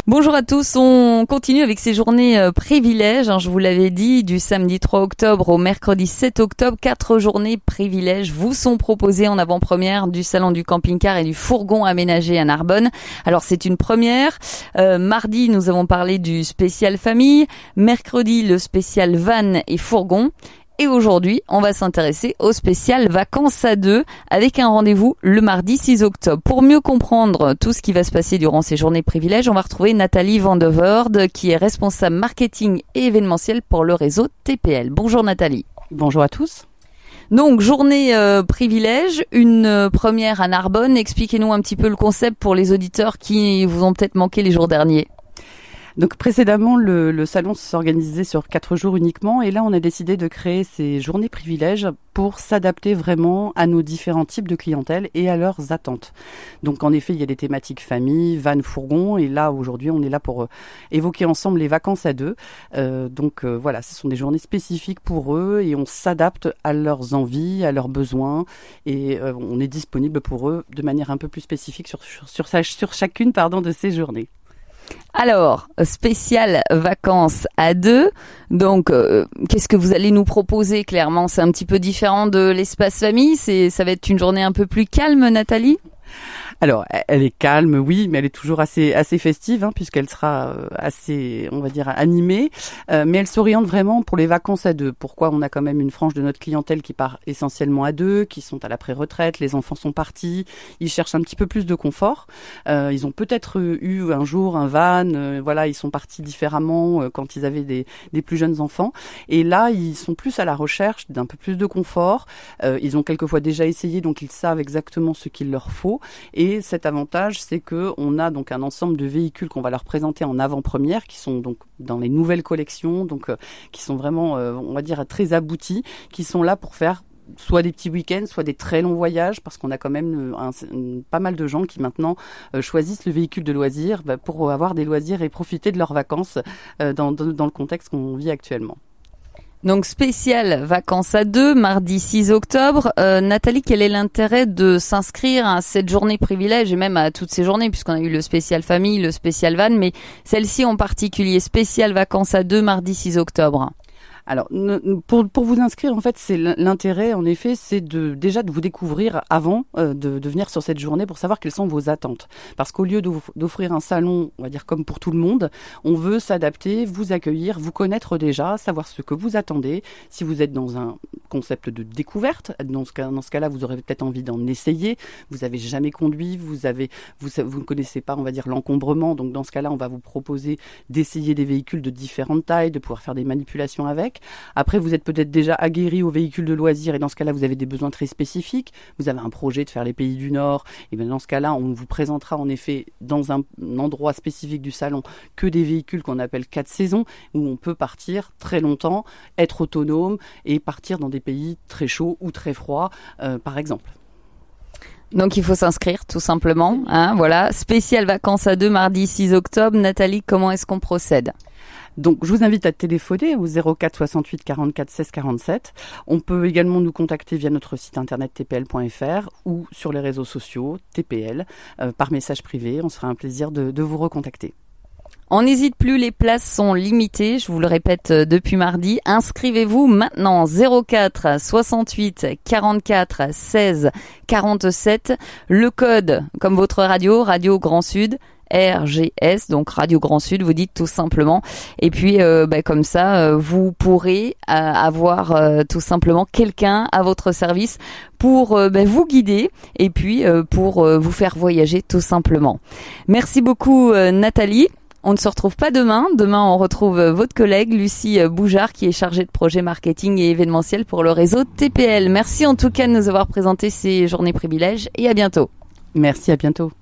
Bonjour à tous, on continue avec ces journées privilèges, je vous l'avais dit, du samedi 3 octobre au mercredi 7 octobre, 4 journées privilèges vous sont proposées en avant-première du salon du camping-car et du fourgon aménagé à Narbonne. Alors c'est une première, mardi nous avons parlé du spécial famille, mercredi le spécial van et fourgon. Et aujourd'hui, on va s'intéresser au spécial vacances à deux avec un rendez-vous le mardi 6 octobre. Pour mieux comprendre tout ce qui va se passer durant ces journées privilèges, on va retrouver Nathalie Van de Voorde qui est responsable marketing et événementiel pour le réseau TPL. Bonjour Nathalie. Bonjour à tous. Donc journée privilège, une première à Narbonne. Expliquez-nous un petit peu le concept pour les auditeurs qui vous ont peut-être manqué les jours derniers. Donc précédemment, le salon s'organisait sur 4 jours uniquement et là on a décidé de créer ces journées privilèges pour s'adapter vraiment à nos différents types de clientèle et à leurs attentes. Donc en effet, il y a des thématiques famille, van, fourgon et là aujourd'hui on est là pour évoquer ensemble les vacances à deux. Voilà, ce sont des journées spécifiques pour eux et on s'adapte à leurs envies, à leurs besoins et on est disponible pour eux de manière un peu plus spécifique sur chacune de ces journées. Alors, spécial vacances à deux. Donc, qu'est-ce que vous allez nous proposer clairement? C'est un petit peu différent de l'espace famille. Ça va être une journée un peu plus calme, Nathalie? Alors, elle est calme, oui, mais elle est toujours assez festive, puisqu'elle sera assez, on va dire, animée. Mais elle s'oriente vraiment pour les vacances à deux. Pourquoi? On a quand même une frange de notre clientèle qui part essentiellement à deux, qui sont à la pré-retraite, les enfants sont partis, ils cherchent un petit peu plus de confort. Ils ont peut-être eu un jour un van, voilà, ils sont partis différemment quand ils avaient des plus jeunes enfants. Et là, ils sont plus à la recherche d'un peu plus de confort. Ils ont quelquefois déjà essayé, donc ils savent exactement ce qu'il leur faut. Et cet avantage, c'est que on a donc un ensemble de véhicules qu'on va leur présenter en avant-première, qui sont donc dans les nouvelles collections, donc qui sont vraiment, on va dire, très aboutis, qui sont là pour faire soit des petits week-ends, soit des très longs voyages, parce qu'on a quand même pas mal de gens qui maintenant choisissent le véhicule de loisirs pour avoir des loisirs et profiter de leurs vacances dans le contexte qu'on vit actuellement. Donc spécial vacances à deux, mardi 6 octobre. Nathalie, quel est l'intérêt de s'inscrire à cette journée privilège et même à toutes ces journées, puisqu'on a eu le spécial famille, le spécial van, mais celle-ci en particulier, spécial vacances à deux, mardi 6 octobre? Alors, pour vous inscrire, en fait, c'est l'intérêt, en effet, c'est déjà de vous découvrir avant de venir sur cette journée pour savoir quelles sont vos attentes. Parce qu'au lieu d'offrir un salon, on va dire comme pour tout le monde, on veut s'adapter, vous accueillir, vous connaître déjà, savoir ce que vous attendez. Si vous êtes dans un concept de découverte, dans ce cas-là, vous aurez peut-être envie d'en essayer. Vous n'avez jamais conduit, vous ne connaissez pas, on va dire, l'encombrement. Donc, dans ce cas-là, on va vous proposer d'essayer des véhicules de différentes tailles, de pouvoir faire des manipulations avec. Après, vous êtes peut-être déjà aguerri aux véhicules de loisirs et dans ce cas-là, vous avez des besoins très spécifiques. Vous avez un projet de faire les pays du Nord. Et bien dans ce cas-là, on vous présentera en effet dans un endroit spécifique du salon que des véhicules qu'on appelle 4 saisons où on peut partir très longtemps, être autonome et partir dans des pays très chauds ou très froids, par exemple. Donc il faut s'inscrire tout simplement. Voilà, spécial vacances à deux, mardi 6 octobre. Nathalie, comment est-ce qu'on procède? Donc, je vous invite à téléphoner au 04 68 44 16 47. On peut également nous contacter via notre site internet tpl.fr ou sur les réseaux sociaux TPL par message privé. On sera un plaisir de vous recontacter. On n'hésite plus, les places sont limitées, je vous le répète depuis mardi. Inscrivez-vous maintenant 04 68 44 16 47. Le code, comme votre radio, Radio Grand Sud, RGS, donc Radio Grand Sud, vous dites tout simplement. Et puis, comme ça, vous pourrez avoir tout simplement quelqu'un à votre service pour vous guider et puis pour vous faire voyager tout simplement. Merci beaucoup Nathalie. On ne se retrouve pas demain. Demain, on retrouve votre collègue Lucie Boujard qui est chargée de projet marketing et événementiel pour le réseau TPL. Merci en tout cas de nous avoir présenté ces journées privilèges et à bientôt. Merci, à bientôt.